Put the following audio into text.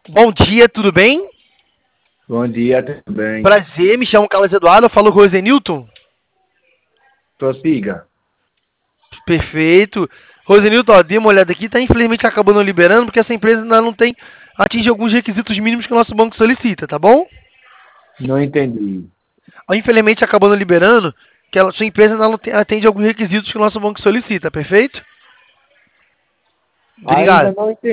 Bom dia, tudo bem? Bom dia, tudo bem? Prazer, me chamo Carlos Eduardo, eu falo com o Rosenilton. Prossiga. Perfeito. Rosenilton, ó, dei uma olhada aqui, tá infelizmente acabando liberando, porque essa empresa ainda não tem, atinge alguns requisitos mínimos que o nosso banco solicita, tá bom? Não entendi. Ó, infelizmente acabando liberando, que sua empresa ainda não tem, atende alguns requisitos que o nosso banco solicita, perfeito? Ainda Obrigado. não entendi.